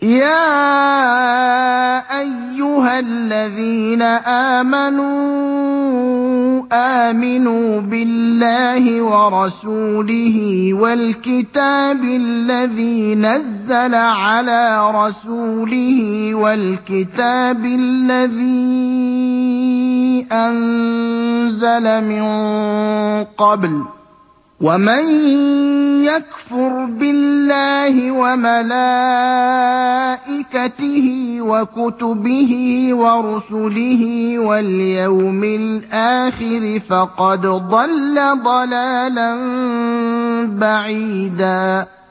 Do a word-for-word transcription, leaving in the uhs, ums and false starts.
يَا أَيُّهَا الَّذِينَ آمَنُوا آمِنُوا بِاللَّهِ وَرَسُولِهِ وَالْكِتَابِ الَّذِي نَزَّلَ عَلَىٰ رَسُولِهِ وَالْكِتَابِ الَّذِي أَنزَلَ مِن قَبْلُ ۚ وَمَن يَكْفُرْ بِاللَّهِ وَمَلَائِكَتِهِ وَكُتُبِهِ وَرُسُلِهِ وَالْيَوْمِ الْآخِرِ فَقَدْ ضَلَّ ضَلَالًا بَعِيدًا